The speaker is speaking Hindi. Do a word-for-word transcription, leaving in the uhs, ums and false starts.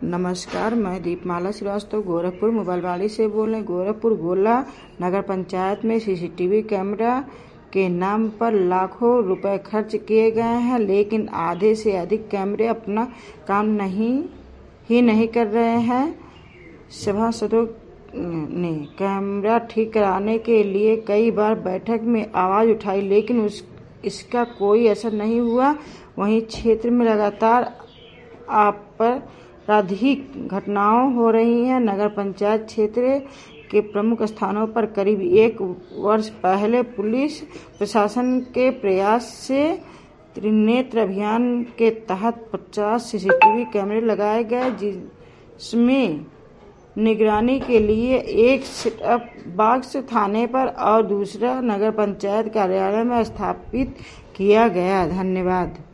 नमस्कार, मैं दीपमाला श्रीवास्तव गोरखपुर मोबाइलवाड़ी से बोल रहे हैं। गोरखपुर गोला नगर पंचायत में सीसीटीवी कैमरा के नाम पर लाखों रुपए खर्च किए गए हैं, लेकिन आधे से अधिक कैमरे अपना काम नहीं ही नहीं कर रहे हैं। सभासदों ने कैमरा ठीक कराने के लिए कई बार बैठक में आवाज उठाई, लेकिन उस इसका कोई असर नहीं हुआ। वहीं क्षेत्र में लगातार आपराधिक घटनाएं हो रही हैं। नगर पंचायत क्षेत्र के प्रमुख स्थानों पर करीब एक वर्ष पहले पुलिस प्रशासन के प्रयास से त्रिनेत्र अभियान के तहत पचास सीसीटीवी कैमरे लगाए गए, जिसमें निगरानी के लिए एक सेटअप बॉक्स थाने पर और दूसरा नगर पंचायत कार्यालय में स्थापित किया गया। धन्यवाद।